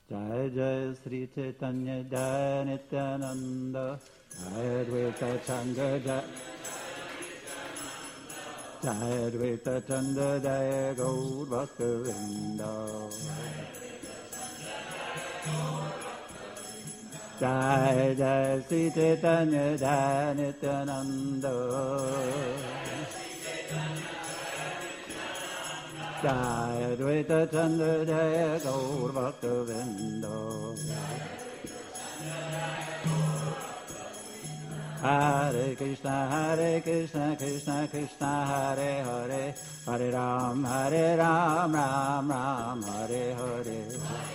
Jai Jai Sri Chaitanya Jai Nityananda Jai Advaita Changa Jai Jai Advaita Chanda Jai Gaur Bhakta-vrinda Jai Jai Sri Chaitanya Jai Nityananda Jai Advaita Chanda Jai Gaur Bhakta-vrinda Hare Krishna Krishna Krishna Hare Hare Hare Ram Ram Ram Hare Hare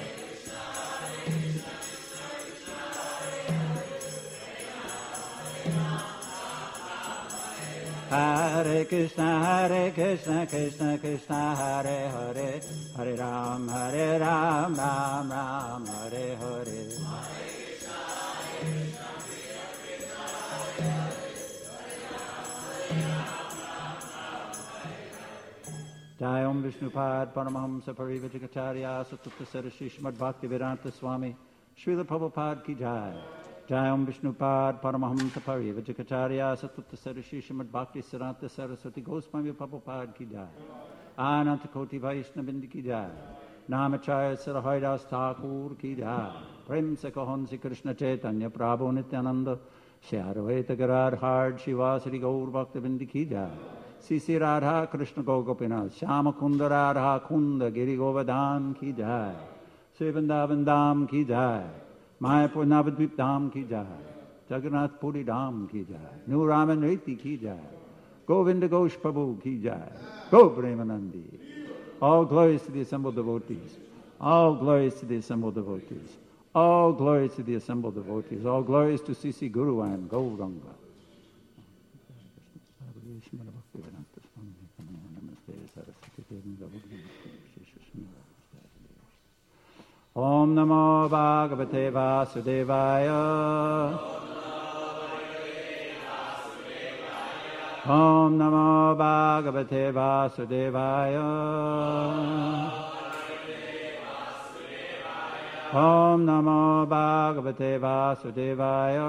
Hare Krishna Krishna Krishna Hare Hare Hare Ram Ram Ram Hare Hare Jai Om Vishnupad Paramahamsa Parivajikacharya Satutta Sarasri Srimad Bhaktivedanta Swami Srila Prabhupada Ki Jai Jai Om Vishnupad Paramahamsa Parivajikacharya Satutta Sarasri Srimad Bhakti Siddhanta Saraswati Goswami Prabhupada Ki Jai Ananta Koti Vaishnavindi Ki Jai Namacharya Sarahaidas Thakur Ki Jai Prem Se Kahonsi Krishna Chaitanya Prabhu Nityananda Shri Advaita Gadadhar Shivasari Gaur Bhaktivinoda Ki Jai Sisi Radha Krishna Gopinath Shyama Kunda Radha Kunda Giri Govardhan Ki Jai Sri Vrindavan Dham Ki Jai Mayapur Navadvip Dham Ki Jai Jagannath Puri Dham Ki Jai New Raman Riti Ki Jai Govinda Ghosh Prabhu Ki Jai Go Premanandi. All glories to the assembled devotees. All glories to the assembled devotees. All glories to the assembled devotees. All glories to Sisi Guru and Gauranga. Om Namo Bhagavate Vasudevaya. Om Namo Bhagavate Vasudevaya. Om Namo Bhagavate Vasudevaya.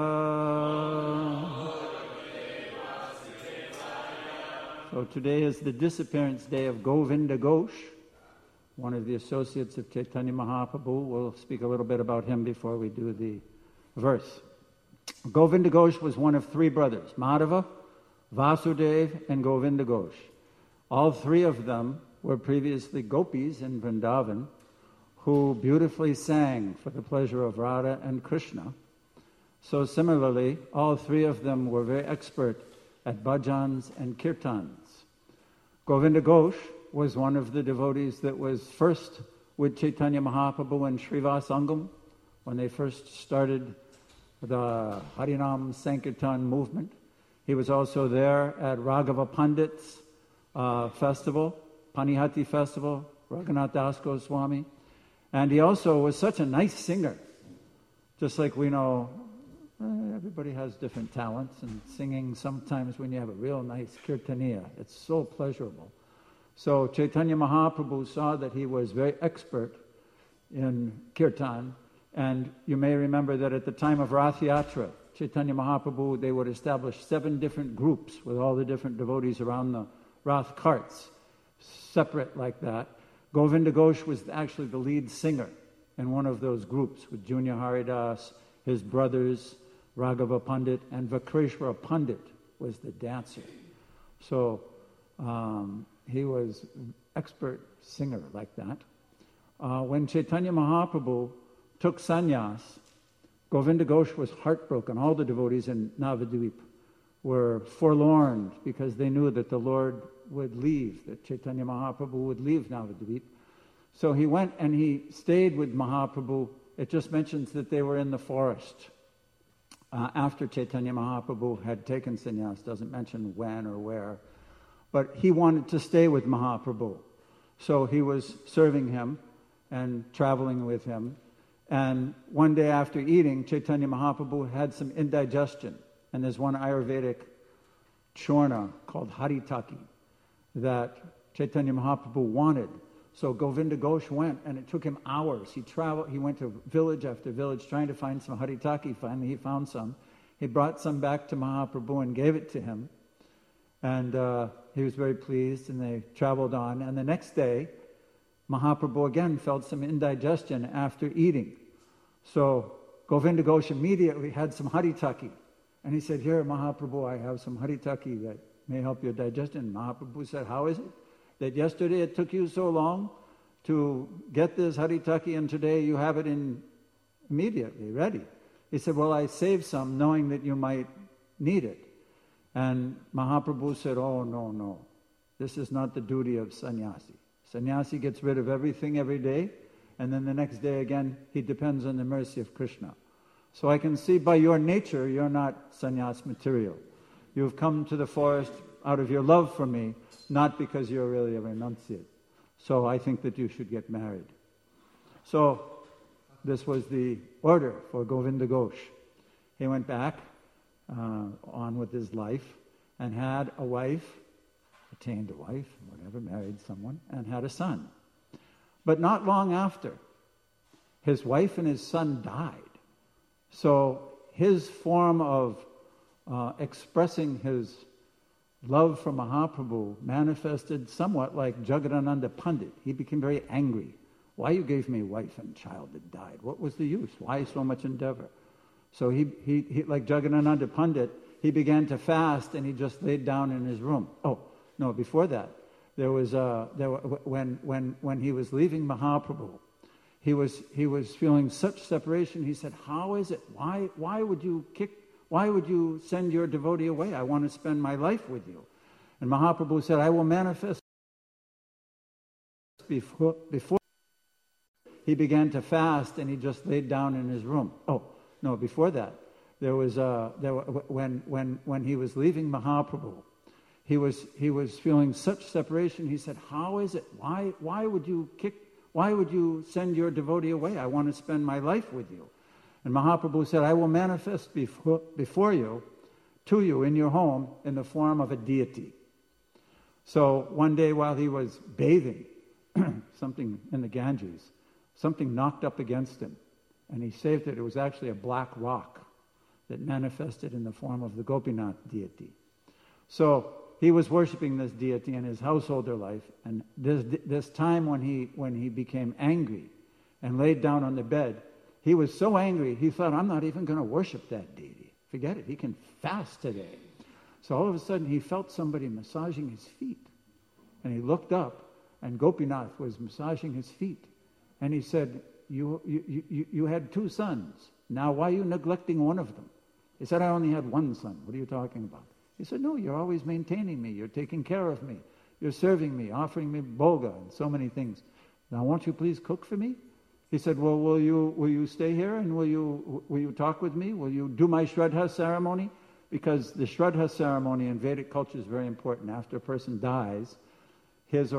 So today is the disappearance day of Govinda Ghosh, one of the associates of Chaitanya Mahaprabhu. We'll speak a little bit about him before we do the verse. Govinda Ghosh was one of three brothers, Madhava, Vasudeva, and Govinda Ghosh. All three of them were previously gopis in Vrindavan who beautifully sang for the pleasure of Radha and Krishna. So similarly, all three of them were very expert at bhajans and kirtans. Govinda Ghosh was one of the devotees that was first with Chaitanya Mahaprabhu and Srivasangam when they first started the Harinam Sankirtan movement. He was also there at Raghava Pandit's festival, Panihati festival, Raghunath Das Goswami. And he also was such a nice singer. Just like we know, everybody has different talents, and singing sometimes when you have a real nice kirtaniya, it's so pleasurable. So Chaitanya Mahaprabhu saw that he was very expert in kirtan, and you may remember that at the time of Rath Yatra, Chaitanya Mahaprabhu, they would establish 7 different groups with all the different devotees around the Rath carts, separate like that. Govinda Ghosh was actually the lead singer in one of those groups with Junior Haridas, his brothers, Raghava Pandit, and Vakreshwara Pandit was the dancer. So he was an expert singer like that. When Chaitanya Mahaprabhu took sannyas, Govinda Ghosh was heartbroken. All the devotees in Navadvip were forlorn because they knew that the Lord would leave, that Chaitanya Mahaprabhu would leave Navadvip. So he went and he stayed with Mahaprabhu. It just mentions that they were in the forest after Chaitanya Mahaprabhu had taken sannyas. Doesn't mention when or where. But he wanted to stay with Mahaprabhu. So he was serving him and traveling with him. And one day after eating, Chaitanya Mahaprabhu had some indigestion. And there's one Ayurvedic churna called Haritaki that Chaitanya Mahaprabhu wanted. So Govinda Ghosh went, and it took him hours. He traveled. He went to village after village trying to find some haritaki. Finally, he found some. He brought some back to Mahaprabhu and gave it to him. And he was very pleased, and they traveled on. And the next day, Mahaprabhu again felt some indigestion after eating. So Govinda Ghosh immediately had some haritaki. And he said, "Here, Mahaprabhu, I have some haritaki that may help your digestion." Mahaprabhu said, "How is it that yesterday it took you so long to get this haritaki, and today you have it in immediately, ready?" He said, "Well, I saved some knowing that you might need it." And Mahaprabhu said, "Oh, no. This is not the duty of sannyasi. Sannyasi gets rid of everything every day, and then the next day again, he depends on the mercy of Krishna. So I can see by your nature, you're not sannyas material. You've come to the forest out of your love for me, not because you're really a renunciate. So I think that you should get married." So this was the order for Govinda Ghosh. He went back on with his life and had a wife, attained a wife, whatever, married someone, and had a son. But not long after, his wife and his son died. So his form of expressing his love for Mahaprabhu manifested somewhat like Jagadananda Pandit. He became very angry. "Why you gave me wife and child that died? What was the use? Why so much endeavor?" So he like Jagadananda Pandit, he began to fast, and he just laid down in his room. Oh, no, before that, when he was leaving Mahaprabhu, he was feeling such separation. He said, "How is it? Why would you send your devotee away? I want to spend my life with you." And Mahaprabhu said, "I will manifest before." He began to fast, and he just laid down in his room. Oh, no, before that, when he was leaving Mahaprabhu, he was feeling such separation. He said, "How is it? Why would you send your devotee away? I want to spend my life with you." And Mahaprabhu said, "I will manifest before you, to you in your home, in the form of a deity." So one day while he was bathing, something in the Ganges, something knocked up against him, and he saved it. It was actually a black rock that manifested in the form of the Gopinath deity. So he was worshiping this deity in his householder life, and this time when he became angry and laid down on the bed, he was so angry, he thought, "I'm not even going to worship that deity. Forget it, he can fast today." So all of a sudden he felt somebody massaging his feet, and he looked up, and Gopinath was massaging his feet. And he said, you had 2 sons. Now why are you neglecting one of them?" He said, "I only had 1 son. What are you talking about?" He said, "No, you're always maintaining me. You're taking care of me. You're serving me, offering me bhoga and so many things. Now won't you please cook for me?" He said, "Well, will you stay here and will you talk with me? Will you do my Shraddha ceremony?" Because the Shraddha ceremony in Vedic culture is very important. After a person dies, his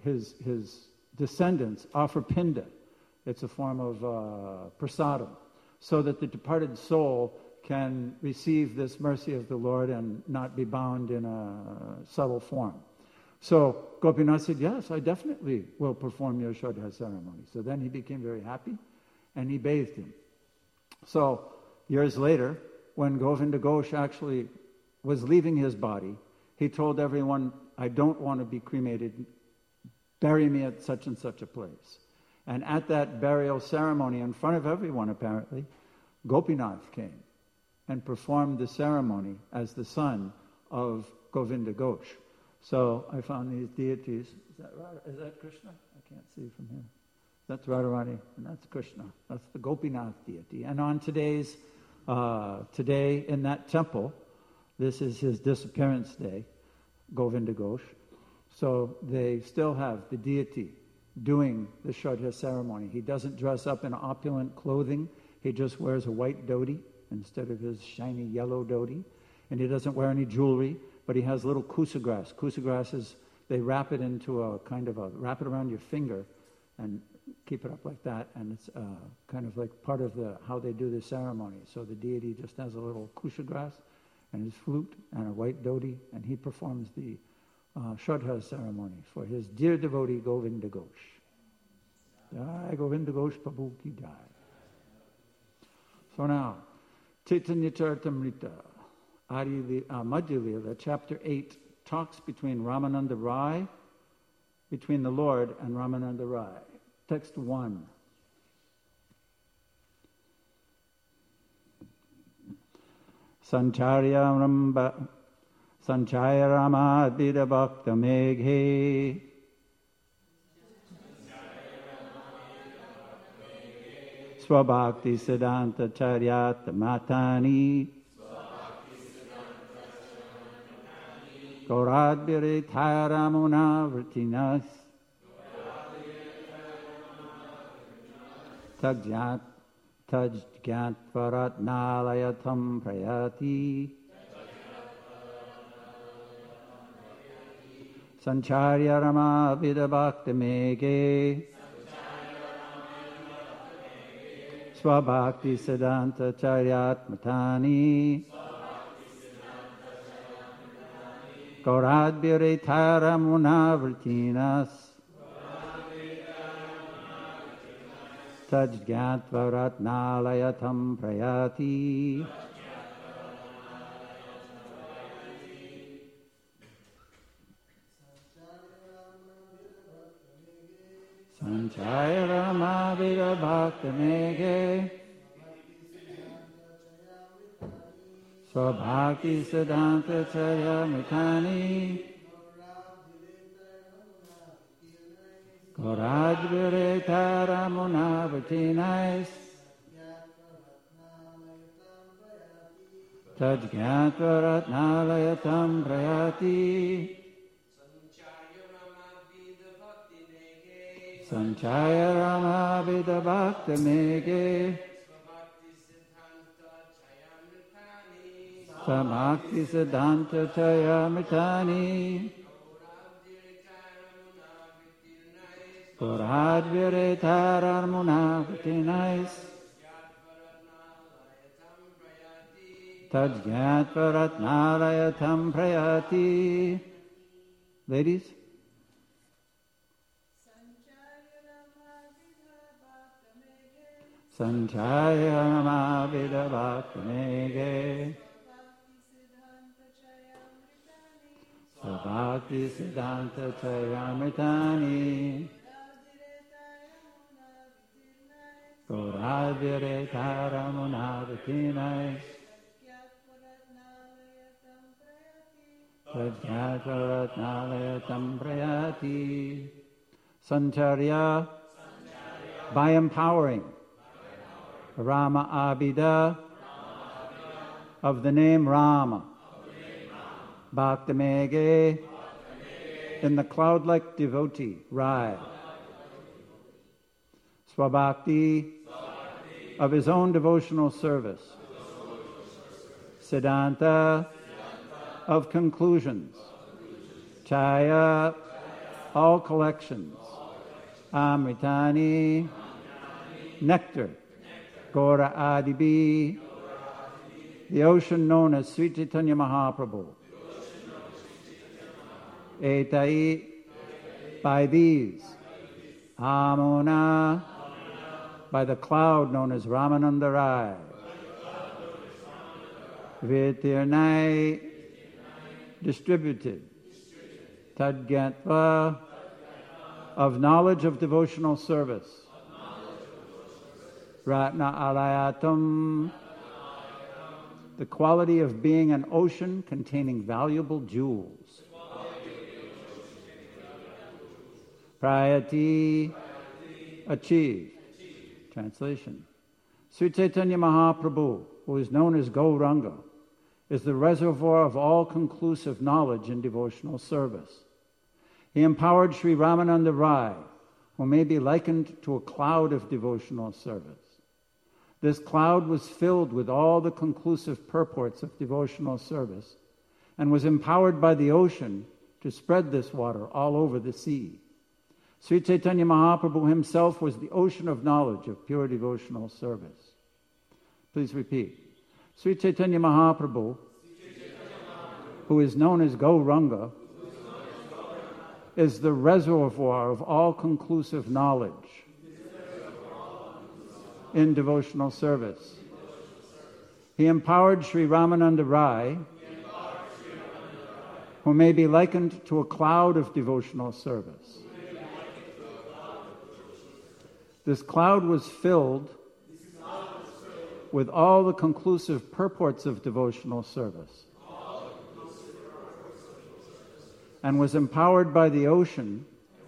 descendants offer pinda. It's a form of prasadam, so that the departed soul can receive this mercy of the Lord and not be bound in a subtle form. So Gopinath said, "Yes, I definitely will perform your Shraddha ceremony." So then he became very happy, and he bathed him. So years later, when Govinda Ghosh actually was leaving his body, he told everyone, "I don't want to be cremated. Bury me at such and such a place." And at that burial ceremony, in front of everyone apparently, Gopinath came and performed the ceremony as the son of Govinda Ghosh. So I found these deities. Is that Krishna? I can't see from here. That's Radharani, and that's Krishna. That's the Gopinath deity. And on today in that temple, this is his disappearance day, Govinda Ghosh. So they still have the deity doing the Shraddha ceremony. He doesn't dress up in opulent clothing. He just wears a white dhoti instead of his shiny yellow dhoti. And he doesn't wear any jewelry, but he has little kusa grass. Kusa grass is, they wrap it into a kind of wrap it around your finger and keep it up like that. And it's kind of like part of how they do the ceremony. So the deity just has a little kusa grass and his flute and a white dhoti, and he performs the Shraddha ceremony for his dear devotee Govinda Ghosh. Jai Govinda Ghosh Prabhu ki jai. So now, Chaitanya Charitamrita, Madhya Lila, chapter 8, talks between Ramananda Rai, between the Lord and Ramananda Rai. Text 1. Sanchaya Ramadhira Bhakta Meghe Swabhakti Siddhanta Charyat Matani Gauradbhire Thayaramuna Vrtinas Tajjantvaratnalayatam Prayati Sancharya Rama Vidabhakti Meghe Swabhakti Siddhanta Charyat Matani Gauradbhire Thayaramuna Vrtinas Tajjantvaratnalayatam Prayati. Sanchaya Rama Vidabhakti Meghe Swabhakti Siddhanta Charya Mitani Gauradbhire Thayaramuna Vrtinais Tajjantvaratnalayatam Prayati. Sanchaya Rama Vidabhakti Meghe Swabhakti Siddhanta Chaya Mitani Gauradbhire Thayaramuna Vrtinais Tajjantvaratnalayatam Prayati. Ladies? Sanchaya Rama Vidabhakti Meghe Swabhakti Siddhanta Chayamritani Gauradbhire Thayaramuna Vrtinais Tajjantvaratnalayatam Prayati. Sancharya, by empowering Rama Abhida of the name Rama, Bhakti Meghe in the cloud-like devotee Rai, Swabhakti of his own devotional service, Siddhanta of conclusions, Chaya all collections, Amritani nectar, Gora Adibi, the ocean known as Sri Chaitanya Mahaprabhu. Etai, by these. Amuna, by the cloud known as Ramananda Rai. Vitirnai, distributed. Tadgyatva, of knowledge of devotional service. Ratna alayatam, the quality of being an ocean containing valuable jewels. Prayati, achieved. Translation. Sri Chaitanya Mahaprabhu, who is known as Gauranga, is the reservoir of all conclusive knowledge in devotional service. He empowered Sri Ramananda Rai, who may be likened to a cloud of devotional service. This cloud was filled with all the conclusive purports of devotional service and was empowered by the ocean to spread this water all over the sea. Sri Chaitanya Mahaprabhu himself was the ocean of knowledge of pure devotional service. Please repeat. Sri Chaitanya Mahaprabhu, who is known as Gauranga, is the reservoir of all conclusive knowledge in devotional service. He empowered Sri Ramananda Rai, who may be likened to a cloud of devotional service. This cloud was filled with all the conclusive purports of devotional service, and was empowered by the ocean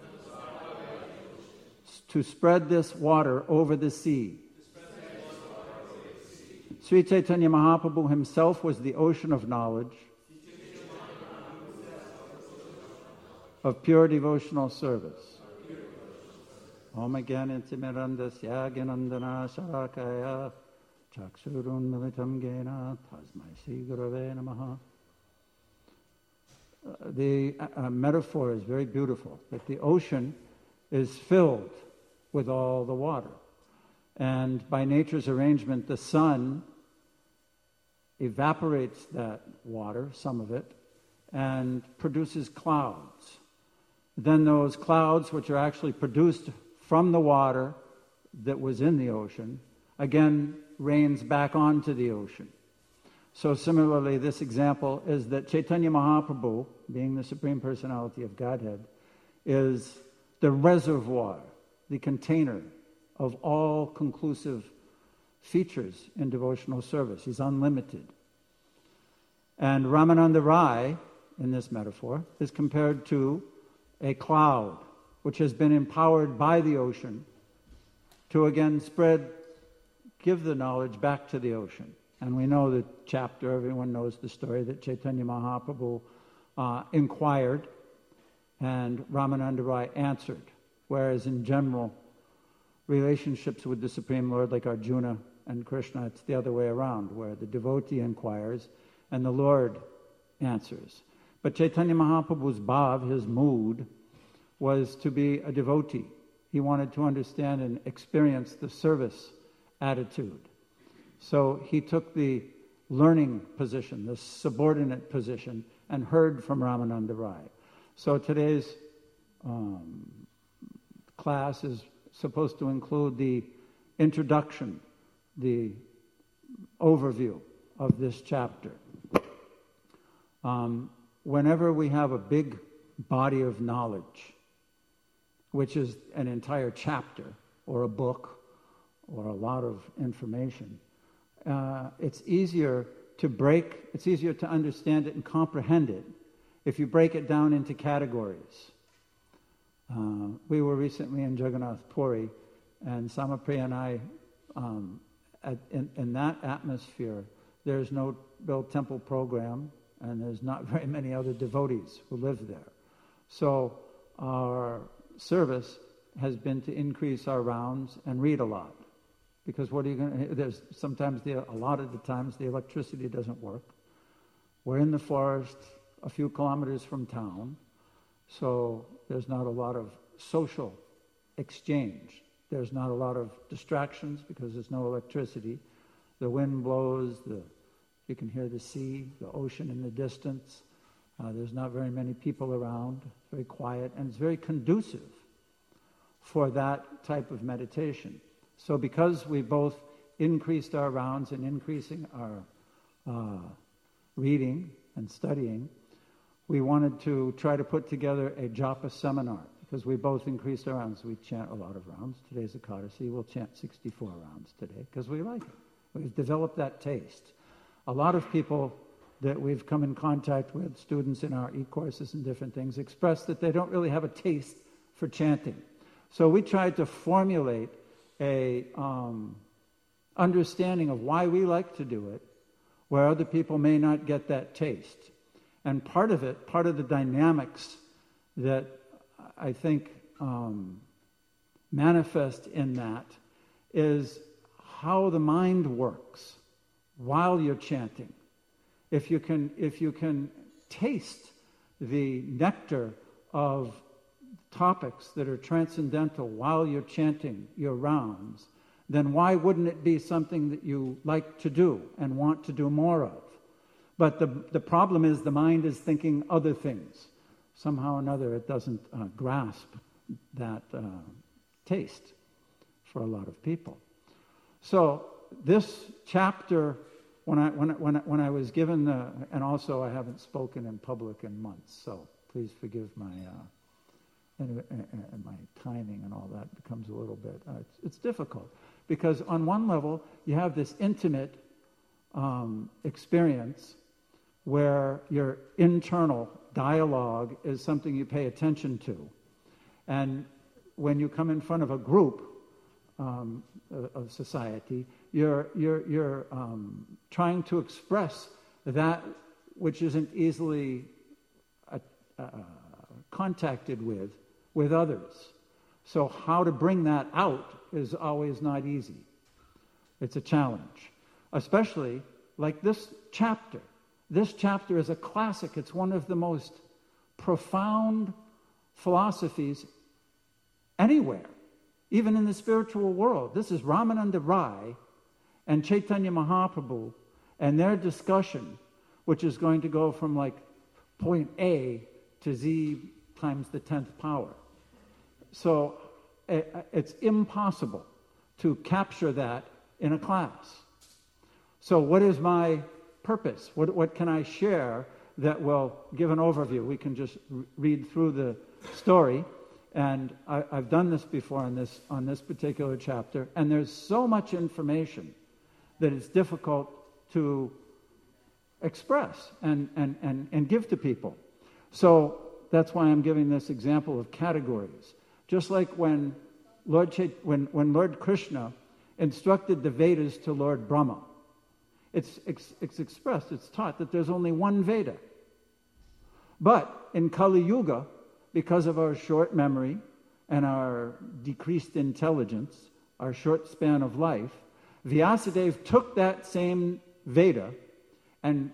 to spread this water over the sea. Sri Chaitanya Mahaprabhu himself was the ocean of knowledge, of pure devotional service. Om Gyanantimirandasya Gyanandana Sharakaya Chakshurun Militam Gena Tasmai Sri Gurave Namaha. The metaphor is very beautiful, that the ocean is filled with all the water. And by nature's arrangement, the sun evaporates that water, some of it, and produces clouds. Then those clouds, which are actually produced from the water that was in the ocean, again rains back onto the ocean. So similarly, this example is that Chaitanya Mahaprabhu, being the Supreme Personality of Godhead, is the reservoir, the container of all conclusive features in devotional service. He's unlimited. And Ramananda Rai, in this metaphor, is compared to a cloud which has been empowered by the ocean to again give the knowledge back to the ocean. And we know the chapter, everyone knows the story, that Chaitanya Mahaprabhu inquired and Ramananda Rai answered. Whereas in general relationships with the Supreme Lord, like Arjuna and Krishna, it's the other way around, where the devotee inquires and the Lord answers. But Chaitanya Mahaprabhu's bhav, his mood, was to be a devotee. He wanted to understand and experience the service attitude. So he took the learning position, the subordinate position, and heard from Ramananda Rai. So today's class is supposed to include the introduction, the overview of this chapter. Whenever we have a big body of knowledge, which is an entire chapter or a book or a lot of information, it's easier to understand it and comprehend it if you break it down into categories. We were recently in Jagannath Puri, and Samapriya and I, in that atmosphere, there's no built temple program, and there's not very many other devotees who live there. So our service has been to increase our rounds and read a lot. Because what are you going to... There's sometimes, a lot of the times, the electricity doesn't work. We're in the forest a few kilometers from town, so there's not a lot of social exchange. There's not a lot of distractions because there's no electricity. The wind blows, you can hear the sea, the ocean in the distance. There's not very many people around, very quiet, and it's very conducive for that type of meditation. So because we both increased our rounds and increasing our reading and studying, we wanted to try to put together a japa seminar, because we both increased our rounds. We chant a lot of rounds. Today's Ekadasi. We'll chant 64 rounds today because we like it. We've developed that taste. A lot of people that we've come in contact with, students in our e-courses and different things, express that they don't really have a taste for chanting. So we tried to formulate a understanding of why we like to do it, where other people may not get that taste. And part of the dynamics that I think manifest in that is how the mind works while you're chanting. If you can taste the nectar of topics that are transcendental while you're chanting your rounds, then why wouldn't it be something that you like to do and want to do more of? But the problem is the mind is thinking other things. Somehow or another it doesn't grasp that taste for a lot of people. So this chapter, when I was given and also I haven't spoken in public in months, so please forgive my my timing and all that becomes a little bit, it's difficult. Because on one level, you have this intimate experience where your internal dialogue is something you pay attention to. And when you come in front of a group of society, you're trying to express that which isn't easily contacted with others. So how to bring that out is always not easy. It's a challenge. Especially like this chapter. This chapter is a classic. It's one of the most profound philosophies anywhere, even in the spiritual world. This is Ramananda Rai and Chaitanya Mahaprabhu and their discussion, which is going to go from like point A to Z times the 10th power. So it's impossible to capture that in a class. So what is my purpose? What can I share that will give an overview? We can just read through the story, and I've done this before on this particular chapter, and there's so much information that it's difficult to express and give to people. So that's why I'm giving this example of categories. Just like when Lord Krishna instructed the Vedas to Lord Brahma, it's expressed, it's taught that there's only one Veda. But in Kali Yuga, because of our short memory and our decreased intelligence, our short span of life, Vyasadeva took that same Veda and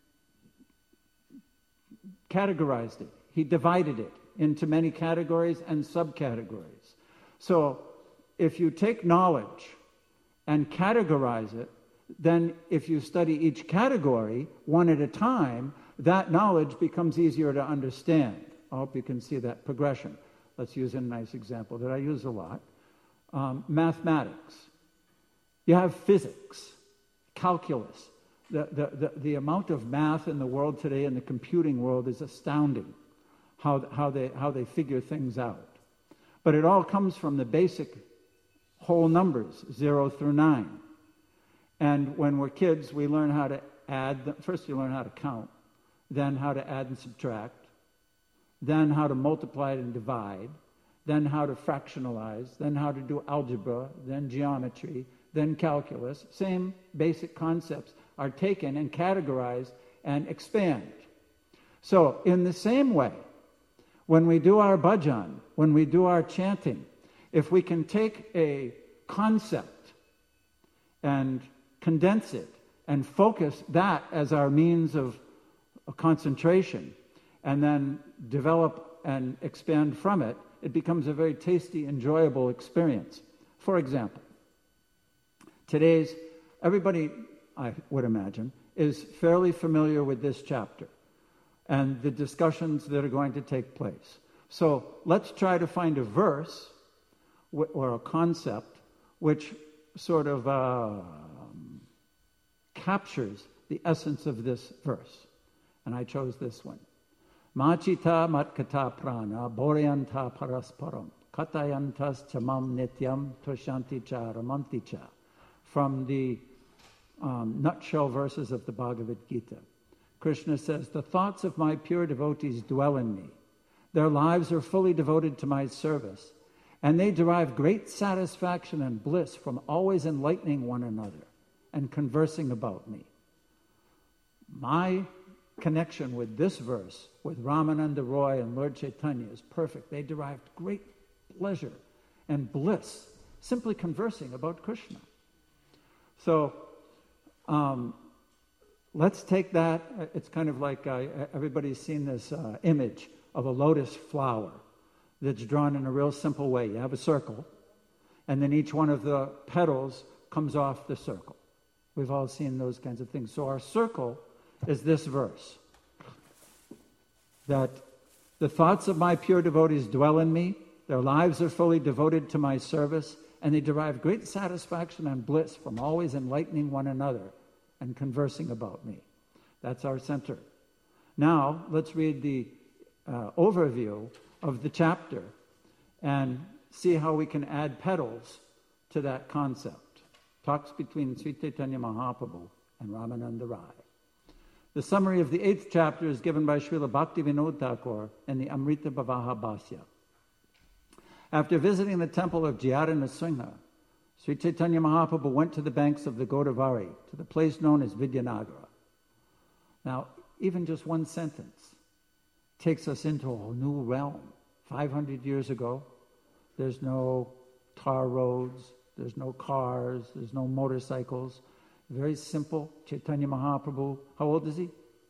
categorized it. He divided it into many categories and subcategories. So if you take knowledge and categorize it, then if you study each category one at a time, that knowledge becomes easier to understand. I hope you can see that progression. Let's use a nice example that I use a lot. Mathematics. You have physics, calculus. The amount of math in the world today, in the computing world, is astounding. How they figure things out. But it all comes from the basic whole numbers, 0 through 9. And when we're kids, we learn how to add. First you learn how to count, then how to add and subtract, then how to multiply and divide, then how to fractionalize, then how to do algebra, then geometry, then calculus. Same basic concepts are taken and categorized and expand. So in the same way, when we do our bhajan, when we do our chanting, if we can take a concept and condense it and focus that as our means of concentration and then develop and expand from it, it becomes a very tasty, enjoyable experience. For example, everybody, I would imagine, is fairly familiar with this chapter and the discussions that are going to take place. So let's try to find a verse or a concept which sort of captures the essence of this verse. And I chose this one. Machita matkata prana boryanta parasparam katayantas chamam nityam toshanti cha ramanti cha. From the nutshell verses of the Bhagavad Gita. Krishna says, the thoughts of my pure devotees dwell in me. Their lives are fully devoted to my service, and they derive great satisfaction and bliss from always enlightening one another and conversing about me. My connection with this verse, with Ramananda Roy and Lord Chaitanya, is perfect. They derived great pleasure and bliss simply conversing about Krishna. So, let's take that. It's kind of like everybody's seen this image of a lotus flower that's drawn in a real simple way. You have a circle, and then each one of the petals comes off the circle. We've all seen those kinds of things. So our circle is this verse, that the thoughts of my pure devotees dwell in me, their lives are fully devoted to my service, and they derive great satisfaction and bliss from always enlightening one another and conversing about me. That's our center. Now, let's read the overview of the chapter and see how we can add petals to that concept. Talks between Sri Chaitanya Mahaprabhu and Ramananda Rai. The summary of the 8th chapter is given by Srila Bhaktivinoda Thakur in the Amrita Bhavaha Bhasya. After visiting the temple of Jayadana Singha, Sri Chaitanya Mahaprabhu went to the banks of the Godavari, to the place known as Vidyanagara. Now, even just one sentence takes us into a new realm. 500 years ago, there's no tar roads, there's no cars, there's no motorcycles. Very simple. Chaitanya Mahaprabhu, how old is he?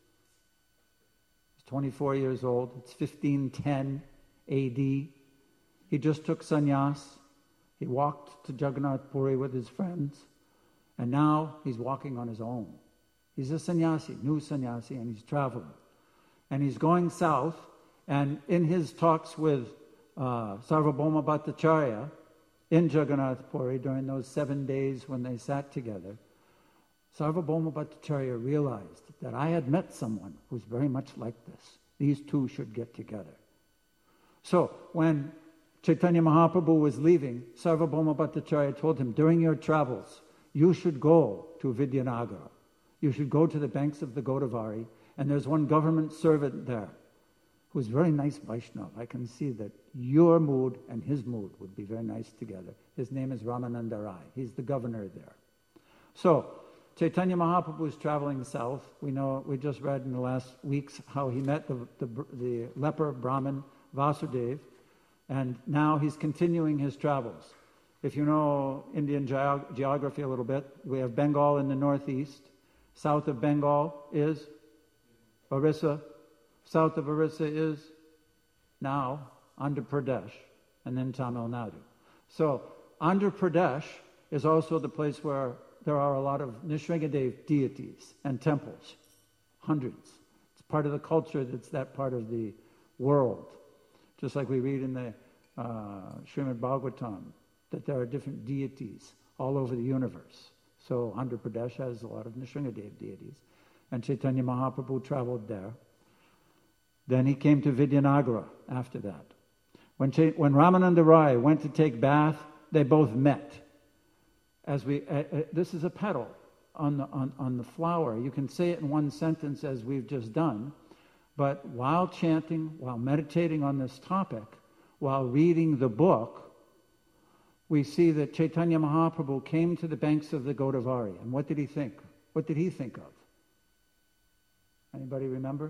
He's 24 years old. It's 1510 AD. He just took sannyas. He walked to Jagannath Puri with his friends. And now he's walking on his own. He's a sannyasi, new sannyasi, and he's traveling. And he's going south. And in his talks with Sarvabhauma Bhattacharya in Jagannath Puri during those 7 days when they sat together, Sarvabhauma Bhattacharya realized that I had met someone who's very much like this. These two should get together. So when Chaitanya Mahaprabhu was leaving, Sarvabhauma Bhattacharya told him, during your travels, you should go to Vidyanagara. You should go to the banks of the Godavari, and there's one government servant there who's very nice Vaishnava. I can see that your mood and his mood would be very nice together. His name is Ramananda Rai. He's the governor there. So Chaitanya Mahaprabhu was traveling south. We just read in the last weeks how he met the leper Brahmin Vasudev, and now he's continuing his travels. If you know Indian geography a little bit, we have Bengal in the northeast. South of Bengal is Orissa. South of Orissa is now Andhra Pradesh, and then Tamil Nadu. So Andhra Pradesh is also the place where there are a lot of Nrsingadev deities and temples, hundreds. It's part of the culture that's that part of the world. Just like we read in the Srimad Bhagavatam, that there are different deities all over the universe. So Andhra Pradesh has a lot of Nrsingadev deities. And Chaitanya Mahaprabhu traveled there. Then he came to Vidyanagara after that. When Ramananda Rai went to take bath, they both met. This is a petal on the flower. You can say it in one sentence as we've just done, but while chanting, while meditating on this topic, while reading the book, we see that Chaitanya Mahaprabhu came to the banks of the Godavari. And what did he think? What did he think of? Anybody remember?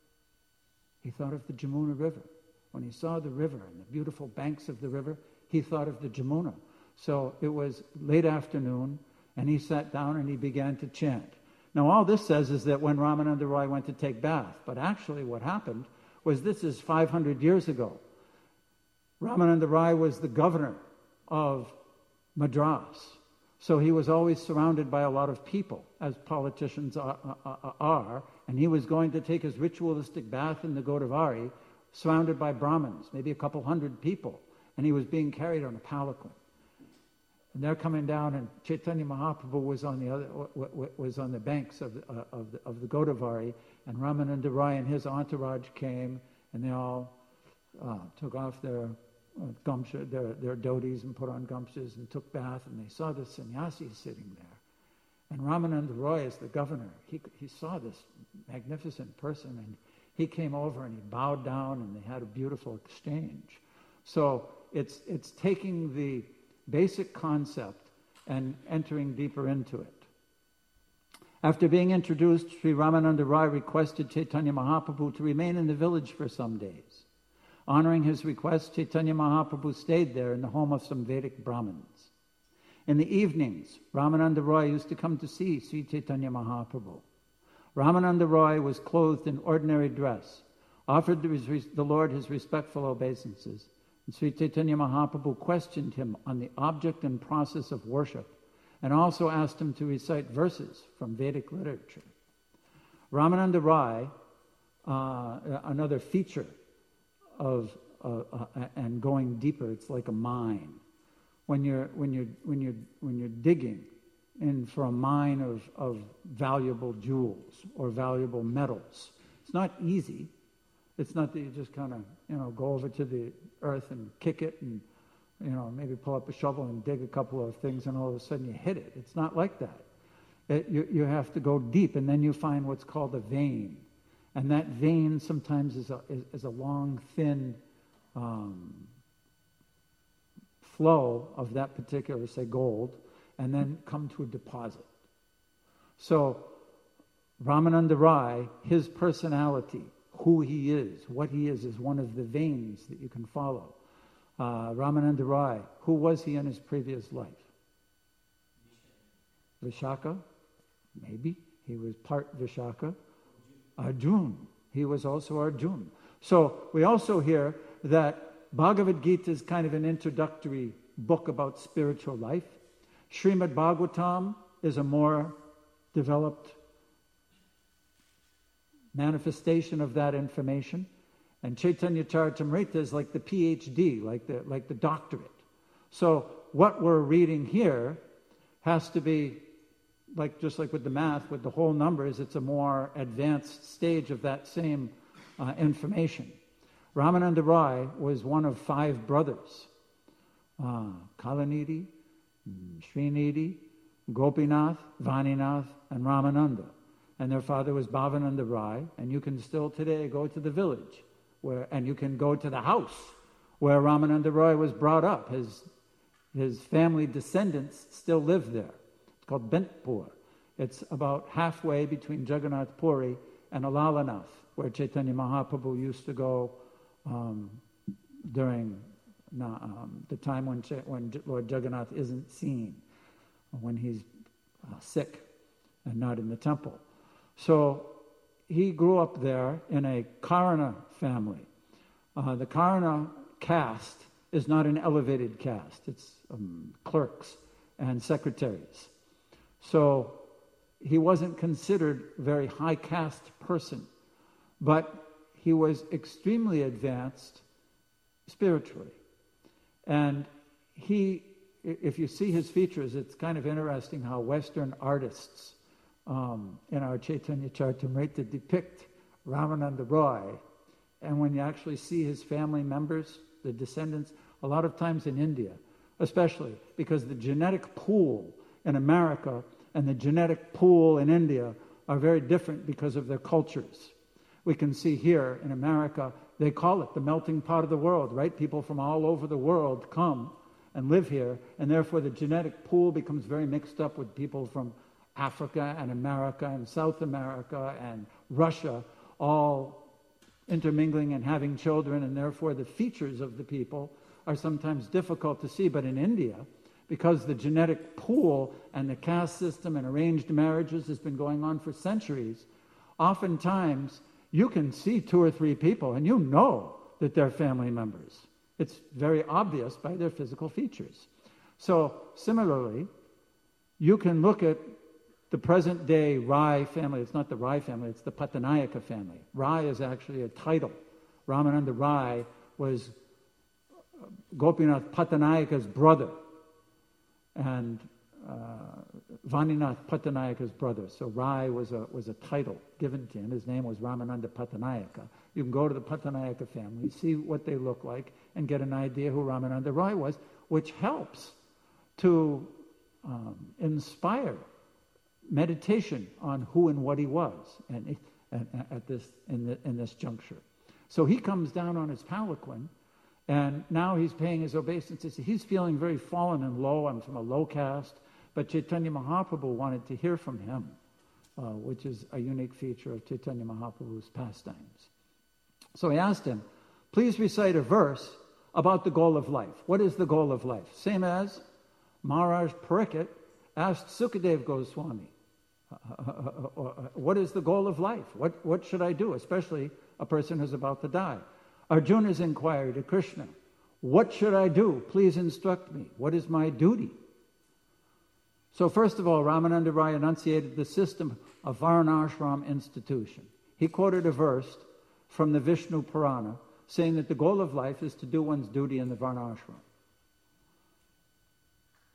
He thought of the Jamuna River. When he saw the river and the beautiful banks of the river, he thought of the Jamuna. So it was late afternoon, and he sat down and he began to chant. Now all this says is that when Ramananda Rai went to take bath, but actually what happened was this is 500 years ago. Ramananda Rai was the governor of Madras. So he was always surrounded by a lot of people, as politicians are, and he was going to take his ritualistic bath in the Godavari, surrounded by Brahmins, maybe a couple hundred people, and he was being carried on a palanquin. And they're coming down, and Chaitanya Mahaprabhu was on the banks of the Godavari, and Ramananda Rai and his entourage came, and they all took off their their dhotis and put on gumshas and took bath, and they saw the sannyasi sitting there. And Ramananda Rai, as the governor, he saw this magnificent person, and he came over and he bowed down, and they had a beautiful exchange. So it's taking the basic concept and entering deeper into it. After being introduced, Sri Ramananda Rai requested Chaitanya Mahaprabhu to remain in the village for some days. Honoring his request, Chaitanya Mahaprabhu stayed there in the home of some Vedic Brahmins. In the evenings, Ramananda Rai used to come to see Sri Chaitanya Mahaprabhu. Ramananda Rai was clothed in ordinary dress, offered the Lord his respectful obeisances, and Sri Chaitanya Mahaprabhu questioned him on the object and process of worship, and also asked him to recite verses from Vedic literature. Ramananda Rai, another feature of and going deeper, it's like a mine. when you're digging in for a mine of valuable jewels or valuable metals. It's not easy. It's not that you just kind of go over to the earth and kick it and maybe pull up a shovel and dig a couple of things and all of a sudden you hit it. It's not like that. You have to go deep, and then you find what's called a vein. And that vein sometimes is a long, thin flow of that particular, say, gold, and then come to a deposit. So Ramananda Rai, his personality, who he is, what he is one of the veins that you can follow. Ramananda Rai, who was he in his previous life? Vishaka? Maybe. He was part Vishaka. Arjun. He was also Arjun. So we also hear that Bhagavad Gita is kind of an introductory book about spiritual life. Srimad Bhagavatam is a more developed manifestation of that information. And Chaitanya Charitamrita is like the PhD, like the doctorate. So what we're reading here has to be just like with the math, with the whole numbers, it's a more advanced stage of that same information. Ramananda Rai was one of 5 brothers. Kalanidhi, Srinidhi, Gopinath, Vaninath, and Ramananda. And their father was Bhavananda Rai, and you can still today go to the village, and you can go to the house where Ramananda Rai was brought up. His family descendants still live there. It's called Bentpur. It's about halfway between Jagannath Puri and Alalanath, where Chaitanya Mahaprabhu used to go during the time when Lord Jagannath isn't seen, when he's sick and not in the temple. So he grew up there in a Karana family. The Karana caste is not an elevated caste. It's clerks and secretaries. So he wasn't considered a very high caste person, but he was extremely advanced spiritually. And if you see his features, it's kind of interesting how Western artists in our Chaitanya Charitamrita depict Ramananda Rai. And when you actually see his family members, the descendants, a lot of times in India, especially because the genetic pool in America and the genetic pool in India are very different because of their cultures. We can see here in America, they call it the melting pot of the world, right? People from all over the world come and live here, and therefore the genetic pool becomes very mixed up with people from Africa and America and South America and Russia, all intermingling and having children, and therefore the features of the people are sometimes difficult to see. But in India, because the genetic pool and the caste system and arranged marriages has been going on for centuries, oftentimes you can see 2 or 3 people and you know that they're family members. It's very obvious by their physical features. So similarly, you can look at the present day Rai family. It's not the Rai family, it's the Pattanayaka family. Rai is actually a title. Ramananda Rai was Gopinath Pattanayaka's brother, and Vaninath Pattanayaka's brother. So Rai was a title given to him. His name was Ramananda Pattanayaka. You can go to the Pattanayaka family, see what they look like, and get an idea who Ramananda Rai was, which helps to inspire meditation on who and what he was and at this juncture. So he comes down on his palanquin, and now he's paying his obeisance. He's feeling very fallen and low. I'm from a low caste, but Chaitanya Mahaprabhu wanted to hear from him, which is a unique feature of Chaitanya Mahaprabhu's pastimes. So he asked him, please recite a verse about the goal of life. What is the goal of life? Same as Maharaj Pariksit asked Sukadev Goswami, what is the goal of life? What should I do, especially a person who's about to die? Arjuna's inquiry to Krishna, what should I do? Please instruct me. What is my duty? So first of all, Ramananda Rai enunciated the system of Varnashram institution. He quoted a verse from the Vishnu Purana saying that the goal of life is to do one's duty in the Varnashram.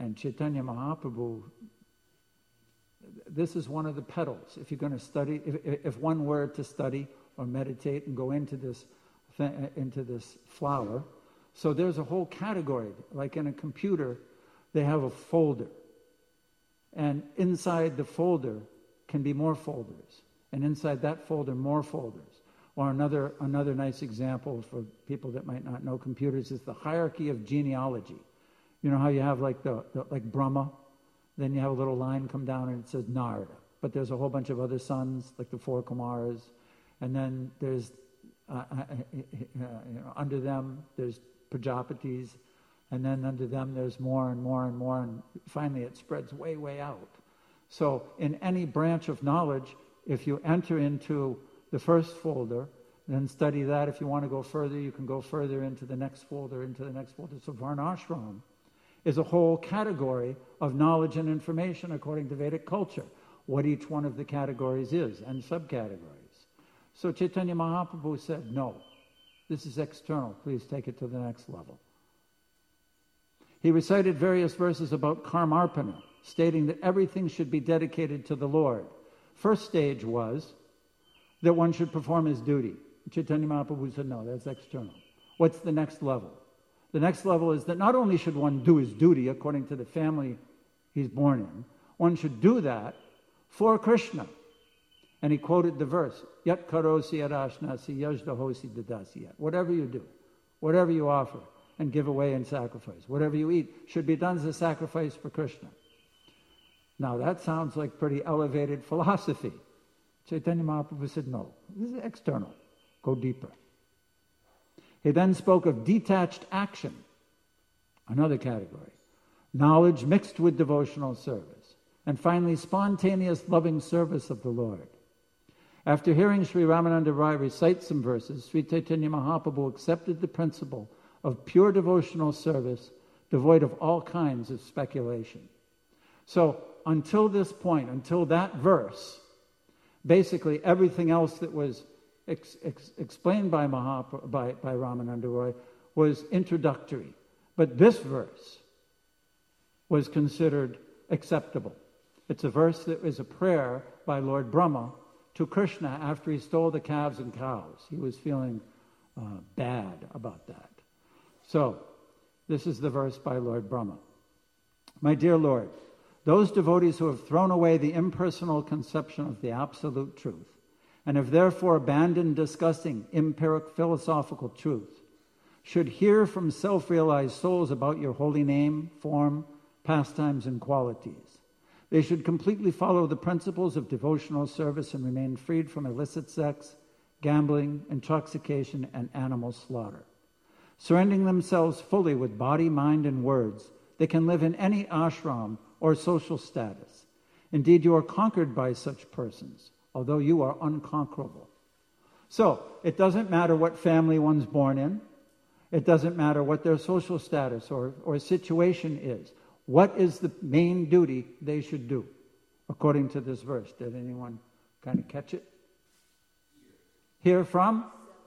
And Chaitanya Mahaprabhu, this is one of the petals. If you're going to study, if one were to study or meditate and go into this flower, so there's a whole category. Like in a computer, they have a folder. And inside the folder can be more folders. And inside that folder, more folders. Or another nice example for people that might not know computers is the hierarchy of genealogy. You know how you have like like Brahma, then you have a little line come down and it says Narada. But there's a whole bunch of other sons, like the 4 Kumaras. And then there's, under them, there's Prajapatis. And then under them, there's more and more and more. And finally, it spreads way, way out. So in any branch of knowledge, if you enter into the first folder, then study that. If you want to go further, you can go further into the next folder, into the next folder. So Varnashram is a whole category of knowledge and information according to Vedic culture, what each one of the categories is, and subcategories. So Chaitanya Mahaprabhu said, no, this is external. Please take it to the next level. He recited various verses about karmarpana, stating that everything should be dedicated to the Lord. First stage was that one should perform his duty. Chaitanya Mahaprabhu said, no, that's external. What's the next level? The next level is that not only should one do his duty according to the family he's born in, one should do that for Krishna. And he quoted the verse, Yat karosi arashnasi yajdahosi dadasi yat. Whatever you do, whatever you offer and give away in sacrifice, whatever you eat should be done as a sacrifice for Krishna. Now that sounds like pretty elevated philosophy. Chaitanya Mahaprabhu said, no, this is external. Go deeper. He then spoke of detached action, another category. Knowledge mixed with devotional service. And finally, spontaneous loving service of the Lord. After hearing Sri Ramananda Rai recite some verses, Sri Chaitanya Mahaprabhu accepted the principle of pure devotional service, devoid of all kinds of speculation. So, until this point, until that verse, basically everything else that was explained by Ramananda Roy was introductory. But this verse was considered acceptable. It's a verse that is a prayer by Lord Brahma to Krishna after he stole the calves and cows. He was feeling bad about that. So, this is the verse by Lord Brahma. My dear Lord, those devotees who have thrown away the impersonal conception of the absolute truth and have therefore abandoned discussing empiric philosophical truth should hear from self-realized souls about your holy name, form, pastimes, and qualities. They should completely follow the principles of devotional service and remain freed from illicit sex, gambling, intoxication, and animal slaughter. Surrendering themselves fully with body, mind, and words, they can live in any ashram or social status. Indeed, you are conquered by such persons, although you are unconquerable. So, it doesn't matter what family one's born in. It doesn't matter what their social status or situation is. What is the main duty they should do, according to this verse? Did anyone kind of catch it? Hear from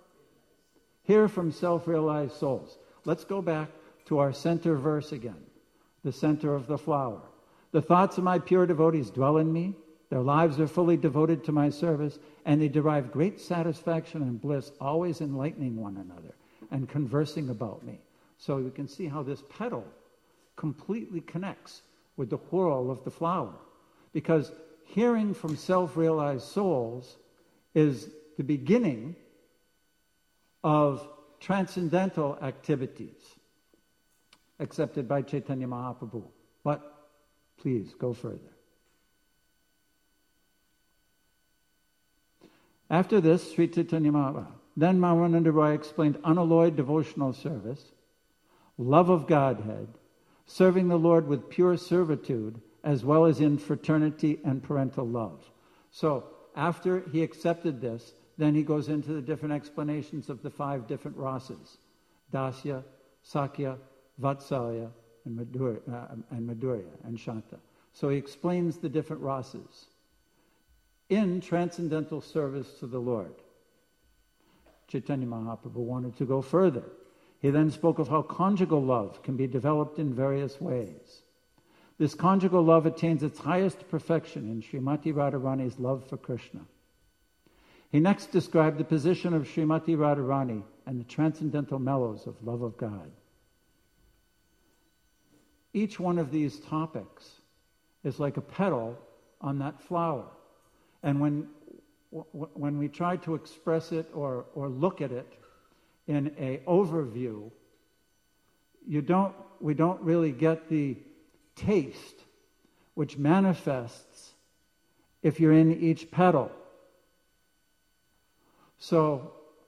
self-realized souls. Let's go back to our center verse again, the center of the flower. The thoughts of my pure devotees dwell in me. Their lives are fully devoted to my service, and they derive great satisfaction and bliss, always enlightening one another and conversing about me. So you can see how this petal completely connects with the whorl of the flower. Because hearing from self-realized souls is the beginning of transcendental activities accepted by Chaitanya Mahaprabhu. But please go further. After this, Sri Chaitanya Mahaprabhu, then Ramananda Roy explained unalloyed devotional service, love of Godhead, serving the Lord with pure servitude, as well as in fraternity and parental love. So, after he accepted this, then he goes into the different explanations of the 5 different rasas, Dasya, Sakya, Vatsalya, and Madhurya, and Shanta. So he explains the different rasas in transcendental service to the Lord. Chaitanya Mahaprabhu wanted to go further. He then spoke of how conjugal love can be developed in various ways. This conjugal love attains its highest perfection in Srimati Radharani's love for Krishna. He next described the position of Srimati Radharani and the transcendental mellows of love of God. Each one of these topics is like a petal on that flower. And when we try to express it or look at it in an overview, we don't really get the taste which manifests if you're in each petal. So,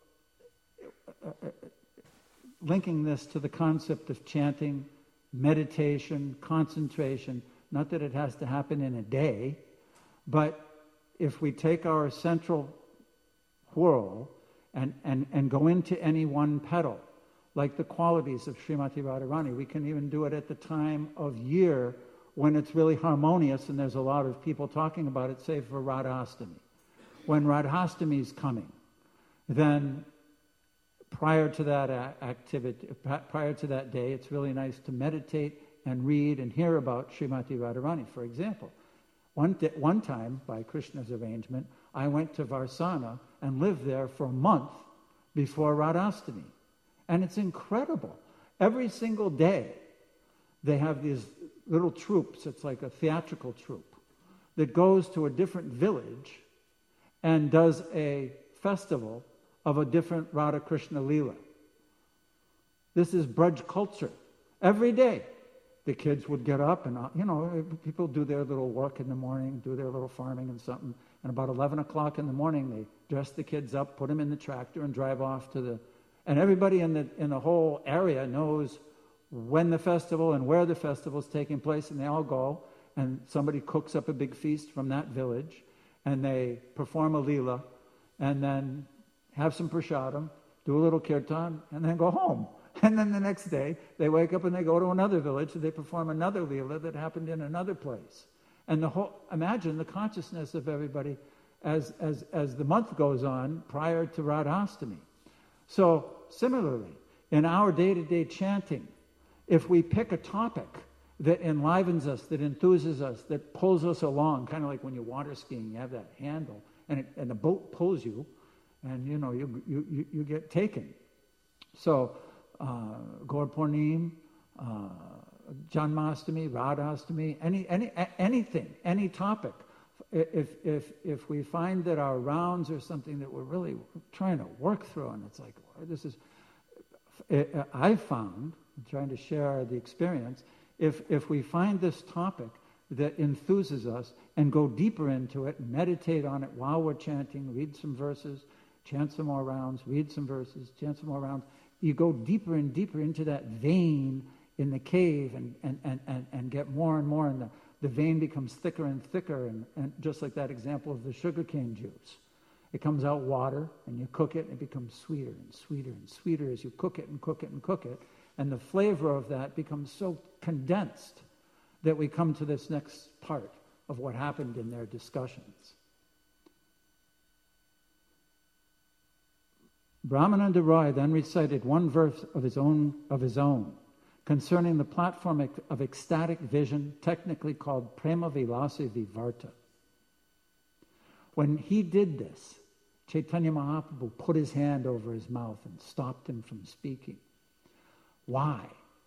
linking this to the concept of chanting, meditation, concentration, not that it has to happen in a day, but if we take our central whirl and go into any one petal, like the qualities of Srimati Radharani, we can even do it at the time of year when it's really harmonious and there's a lot of people talking about it, say for Radhastami. When Radhastami is coming, then prior to that activity, prior to that day, it's really nice to meditate and read and hear about Srimati Radharani. For example, one time, by Krishna's arrangement, I went to Varsana and lived there for a month before Radhastami. And it's incredible. Every single day, they have these little troops. It's like a theatrical troupe that goes to a different village and does a festival of a different Radha Krishna Leela. This is Braj culture. Every day, the kids would get up and, people do their little work in the morning, do their little farming and something. And about 11 o'clock in the morning, they dress the kids up, put them in the tractor, and drive off to the... And everybody in the whole area knows when the festival and where the festival is taking place, and they all go, and somebody cooks up a big feast from that village, and they perform a Leela, and then have some prasadam, do a little kirtan, and then go home. And then the next day, they wake up and they go to another village, and they perform another Leela that happened in another place. And imagine the consciousness of everybody as the month goes on prior to Radhastami. So, similarly, in our day-to-day chanting, if we pick a topic that enlivens us, that enthuses us, that pulls us along, kind of like when you're water skiing, you have that handle, and the boat pulls you, and you get taken. So, Gaur Purnim, Janmastami, Radhastami, anything, any topic. If we find that our rounds are something that we're really trying to work through, and it's like, I found, trying to share the experience, if we find this topic that enthuses us and go deeper into it, meditate on it while we're chanting, read some verses, chant some more rounds, read some verses, chant some more rounds, you go deeper and deeper into that vein in the cave and get more and more, and the vein becomes thicker and thicker, and just like that example of the sugarcane juice. It comes out water, and you cook it, and it becomes sweeter and sweeter and sweeter as you cook it and cook it and cook it, and the flavor of that becomes so condensed that we come to this next part of what happened in their discussions. Brahmananda Roy then recited one verse of his own concerning the platform of ecstatic vision, technically called Prema Vilasa Vivarta. When he did this, Chaitanya Mahaprabhu put his hand over his mouth and stopped him from speaking. Why?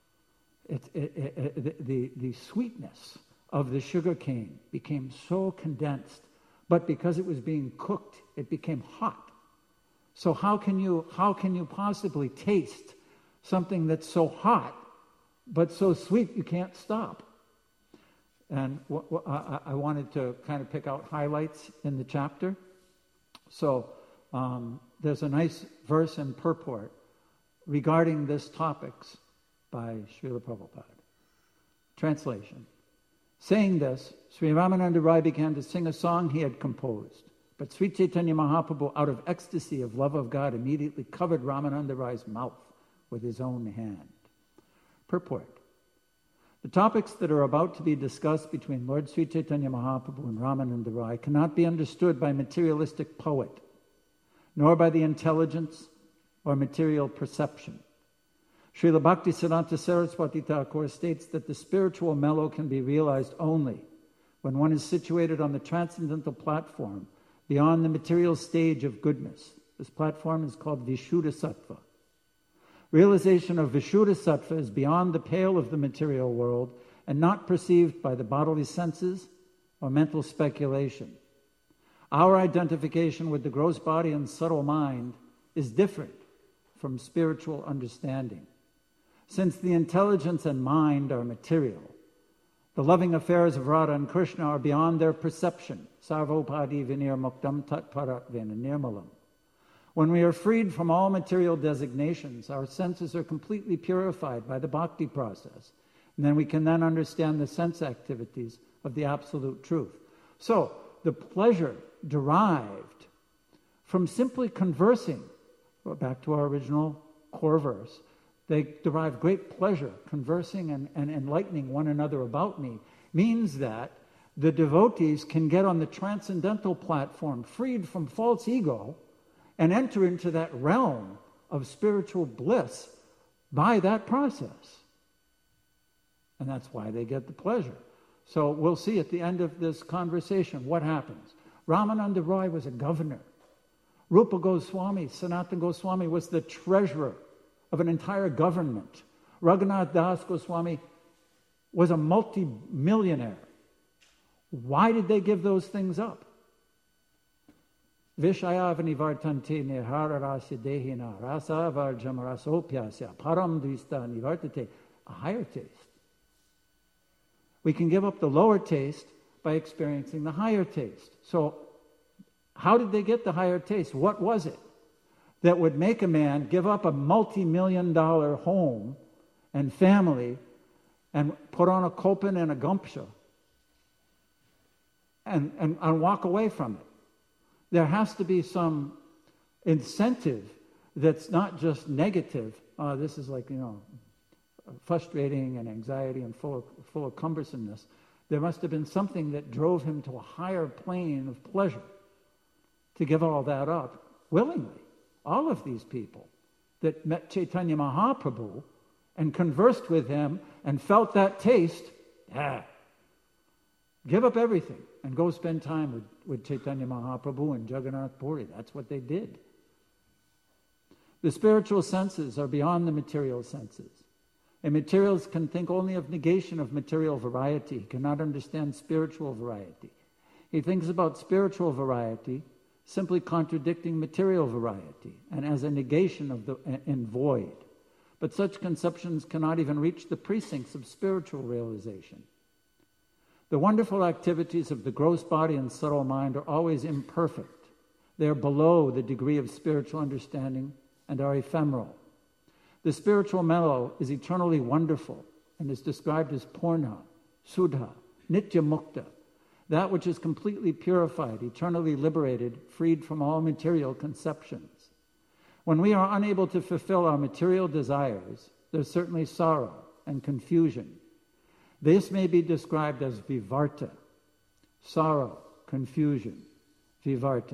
The sweetness of the sugar cane became so condensed, but because it was being cooked, it became hot. So how can you possibly taste something that's so hot but so sweet you can't stop? And I wanted to kind of pick out highlights in the chapter. So there's a nice verse and purport regarding this topics by Srila Prabhupada. Translation. Saying this, Sri Ramananda Rai began to sing a song he had composed. But Sri Chaitanya Mahaprabhu, out of ecstasy of love of God, immediately covered Ramananda Rai's mouth with his own hand. Purport. The topics that are about to be discussed between Lord Sri Chaitanya Mahaprabhu and Ramananda Rai cannot be understood by materialistic poet, nor by the intelligence or material perception. Srila Bhaktisiddhanta Saraswati Thakur states that the spiritual mellow can be realized only when one is situated on the transcendental platform beyond the material stage of goodness. This platform is called Vishuddhasattva. Realization of Vishuddhasattva is beyond the pale of the material world and not perceived by the bodily senses or mental speculation. Our identification with the gross body and subtle mind is different from spiritual understanding. Since the intelligence and mind are material, the loving affairs of Radha and Krishna are beyond their perception. Sarvopadi vinir muktam tat paratvena nirmalam. When we are freed from all material designations, our senses are completely purified by the bhakti process. And then we can then understand the sense activities of the absolute truth. So, the pleasure derived from simply conversing, back to our original core verse, they derive great pleasure conversing and enlightening one another about me, means that the devotees can get on the transcendental platform, freed from false ego, and enter into that realm of spiritual bliss by that process. And that's why they get the pleasure. So we'll see at the end of this conversation what happens. Ramananda Roy was a governor. Rupa Goswami, Sanatana Goswami, was the treasurer of an entire government. Raghunath Das Goswami was a multi-millionaire. Why did they give those things up? Vishayavani vartante nihara rasya dehina rasa varjam rasopyasya param dvista nivartate. A higher taste. We can give up the lower taste by experiencing the higher taste. So, how did they get the higher taste? What was it that would make a man give up a multi-million-dollar home and family and put on a kopin and a gumpsha and walk away from it? There has to be some incentive that's not just negative. This is like, frustrating and anxiety and full of cumbersomeness. There must have been something that drove him to a higher plane of pleasure to give all that up willingly. All of these people that met Chaitanya Mahaprabhu and conversed with him and felt that taste, give up everything and go spend time with Chaitanya Mahaprabhu and Jagannath Puri. That's what they did. The spiritual senses are beyond the material senses. A materialist can think only of negation of material variety. He cannot understand spiritual variety. He thinks about spiritual variety simply contradicting material variety and as a negation of the and void. But such conceptions cannot even reach the precincts of spiritual realization. The wonderful activities of the gross body and subtle mind are always imperfect. They are below the degree of spiritual understanding and are ephemeral. The spiritual mellow is eternally wonderful and is described as purna, sudha, nitya mukta, that which is completely purified, eternally liberated, freed from all material conceptions. When we are unable to fulfill our material desires, there's certainly sorrow and confusion. This may be described as vivarta, sorrow, confusion, vivarta.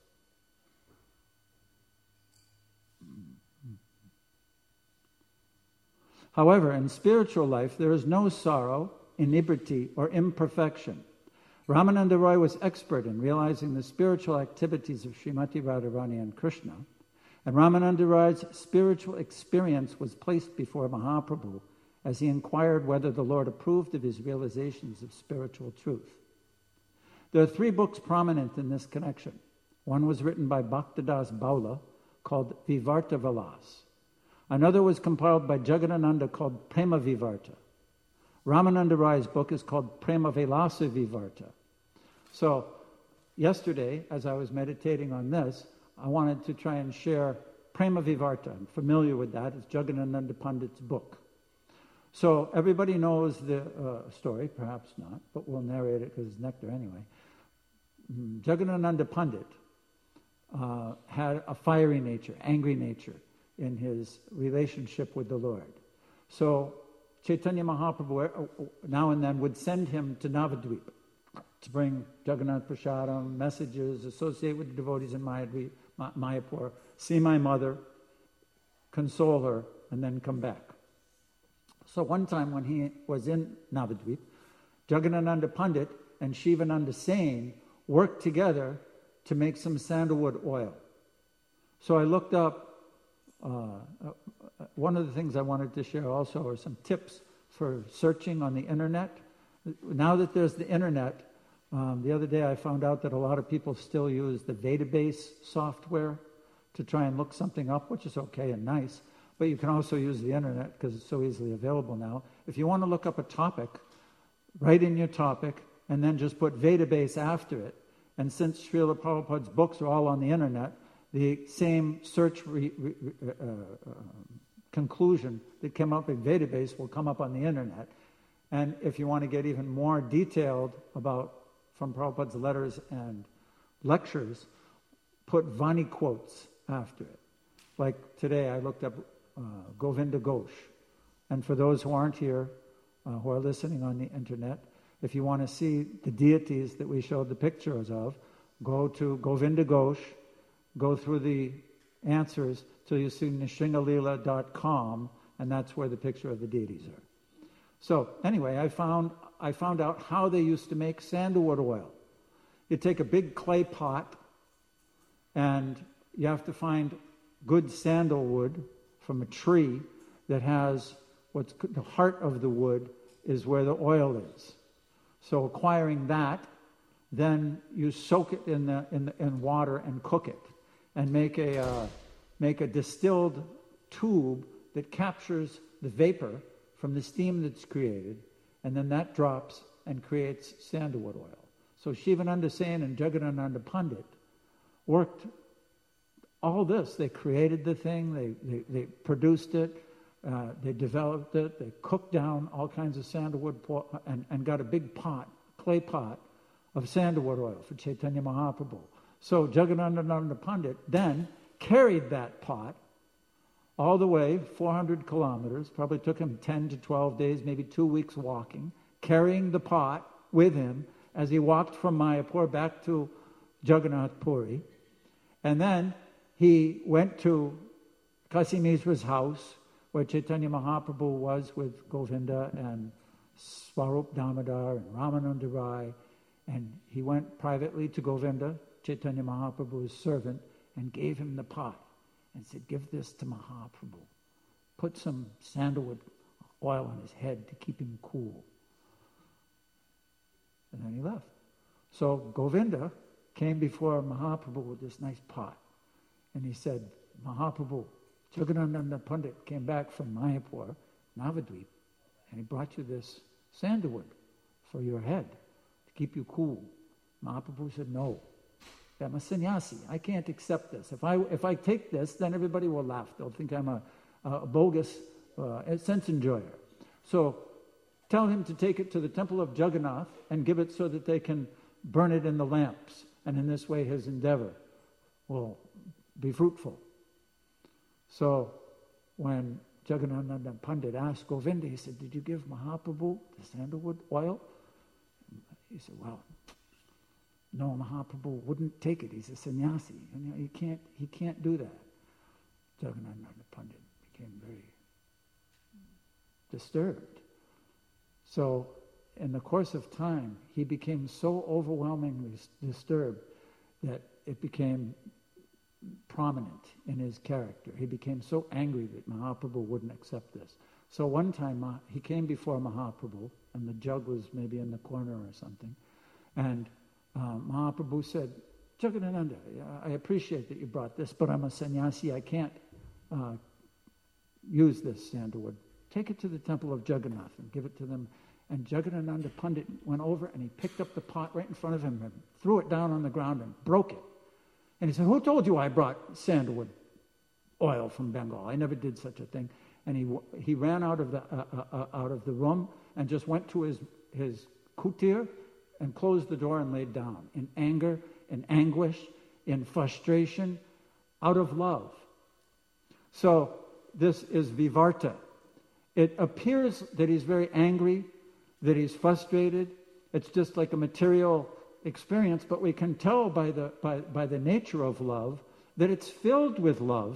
However, in spiritual life, there is no sorrow, inebriety, or imperfection. Ramananda Roy was expert in realizing the spiritual activities of Srimati Radharani and Krishna, and Ramananda Roy's spiritual experience was placed before Mahaprabhu as he inquired whether the Lord approved of his realizations of spiritual truth. There are 3 books prominent in this connection. One was written by Bhaktadas Baula called Vivarta Vilas. Another was compiled by Jagadananda called Prema Vivarta. Ramananda Roy's book is called Prema Vilasa Vivarta. So, yesterday, as I was meditating on this, I wanted to try and share Prema Vivarta. I'm familiar with that. It's Jagadananda Pandit's book. So, everybody knows the story, perhaps not, but we'll narrate it because it's nectar anyway. Jagadananda Pandit had a fiery nature, angry nature in his relationship with the Lord. So, Chaitanya Mahaprabhu now and then would send him to Navadvip to bring Jagannath Prasadam, messages, associate with the devotees in Mayapur, see my mother, console her, and then come back. So one time when he was in Navadvip, Jagadananda Pandit and Shivananda Sen worked together to make some sandalwood oil. So I looked up, one of the things I wanted to share also are some tips for searching on the internet. Now that there's the internet, the other day I found out that a lot of people still use the database software to try and look something up, which is okay and nice, but you can also use the internet because it's so easily available now. If you want to look up a topic, write in your topic and then just put database after it. And since Srila Prabhupada's books are all on the internet, the same search conclusion that came up in database will come up on the internet. And if you want to get even more detailed about from Prabhupada's letters and lectures, put Vani quotes after it. Like today I looked up Govinda Ghosh. And for those who aren't here, who are listening on the internet, if you want to see the deities that we showed the pictures of, go to Govinda Ghosh, go through the answers till you see nishringalila.com, and that's where the picture of the deities are. So anyway, I found out how they used to make sandalwood oil. You take a big clay pot, and you have to find good sandalwood from a tree that has what's the heart of the wood is where the oil is. So acquiring that, then you soak it in water and cook it, and make a distilled tube that captures the vapor from the steam that's created, and then that drops and creates sandalwood oil. So Shivananda Sen and Jagadananda Pandit worked all this. They created the thing, they produced it, they developed it, they cooked down all kinds of sandalwood and got a big pot, clay pot, of sandalwood oil for Chaitanya Mahaprabhu. So Jagadananda Pandit then carried that pot all the way 400 kilometers, probably took him 10 to 12 days, maybe 2 weeks walking, carrying the pot with him as he walked from Mayapur back to Jagannath Puri. And then he went to Kasi Mishra's house, where Chaitanya Mahaprabhu was with Govinda and Swarup Damodar and Ramananda Rai. And he went privately to Govinda, Chaitanya Mahaprabhu's servant, and gave him the pot and said, "Give this to Mahaprabhu. Put some sandalwood oil on his head to keep him cool." And then he left. So Govinda came before Mahaprabhu with this nice pot. And he said, "Mahaprabhu, Jagadananda Pandit came back from Mayapur, Navadvip, and he brought you this sandalwood for your head to keep you cool." Mahaprabhu said, "No, I'm a sannyasi. I can't accept this. If I take this, then everybody will laugh. They'll think I'm a bogus sense enjoyer. So tell him to take it to the temple of Jagannath and give it so that they can burn it in the lamps. And in this way his endeavor will be fruitful." So when Jagadananda Pandit asked Govinda, he said, "Did you give Mahaprabhu the sandalwood oil?" He said, "Well, no, Mahaprabhu wouldn't take it. He's a sannyasi. And he can't do that." Jagadananda Pandit became very disturbed. So in the course of time, he became so overwhelmingly disturbed that it became prominent in his character. He became so angry that Mahaprabhu wouldn't accept this. So one time he came before Mahaprabhu, and the jug was maybe in the corner or something, and Mahaprabhu said, "Jagadananda, I appreciate that you brought this, but I'm a sannyasi. I can't use this sandalwood. Take it to the temple of Jagannath and give it to them." And Jagadananda Pandit went over and he picked up the pot right in front of him and threw it down on the ground and broke it. And he said, "Who told you I brought sandalwood oil from Bengal? I never did such a thing." And he ran out of the room and just went to his kutir and closed the door and laid down in anger, in anguish, in frustration, out of love. So this is vivarta. It appears that he's very angry, that he's frustrated. It's just like a material experience, but we can tell by the nature of love that it's filled with love,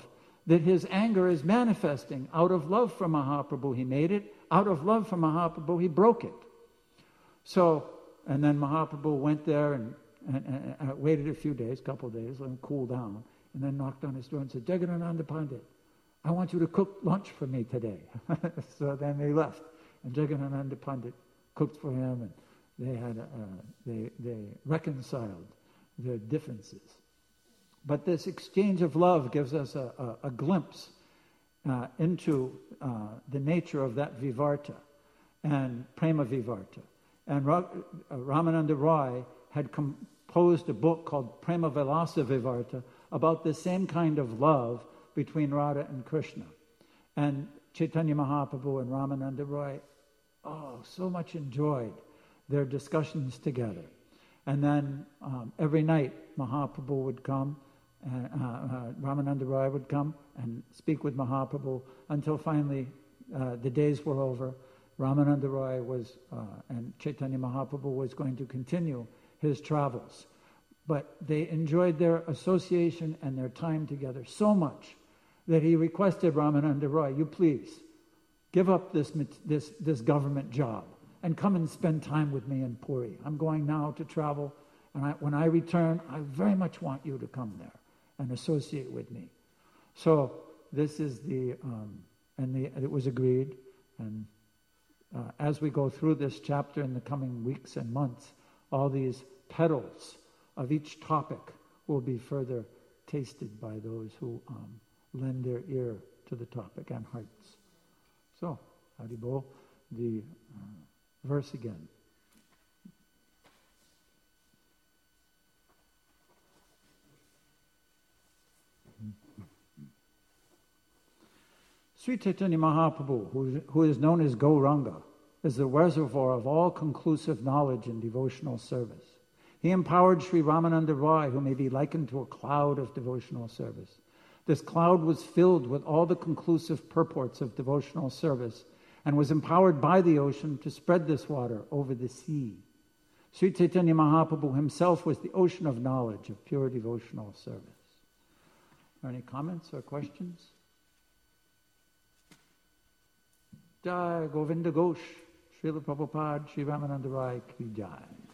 that his anger is manifesting. Out of love for Mahaprabhu, he made it. Out of love for Mahaprabhu, he broke it. So, and then Mahaprabhu went there and waited a few days, couple of days, let him cool down, and then knocked on his door and said, Jagadananda Pandit, I want you to cook lunch for me today. So then they left, and Jagadananda Pandit cooked for him, and they reconciled their differences. But this exchange of love gives us a glimpse into the nature of that Vivarta and Prema Vivarta. And Ramananda Roy had composed a book called Prema Vilasa Vivarta about the same kind of love between Radha and Krishna. And Chaitanya Mahaprabhu and Ramananda Roy, so much enjoyed their discussions together. And then every night Mahaprabhu would come, Ramananda Roy would come and speak with Mahaprabhu until finally the days were over. Ramananda Roy and Chaitanya Mahaprabhu was going to continue his travels. But they enjoyed their association and their time together so much that he requested Ramananda Roy, you please, give up this government job and come and spend time with me in Puri. I'm going now to travel, and when I return, I very much want you to come there and associate with me. So this is it was agreed, and as we go through this chapter in the coming weeks and months, all these petals of each topic will be further tasted by those who lend their ear to the topic and hearts. So, Haribol, the verse again. Sri Chaitanya Mahaprabhu, who is known as Gauranga, is the reservoir of all conclusive knowledge and devotional service. He empowered Sri Ramananda Roy, who may be likened to a cloud of devotional service. This cloud was filled with all the conclusive purports of devotional service and was empowered by the ocean to spread this water over the sea. Sri Chaitanya Mahaprabhu himself was the ocean of knowledge of pure devotional service. Are any comments or questions? Jai Govinda Ghosh, Srila Prabhupada, Sri Ramananda Rai Ki Jai.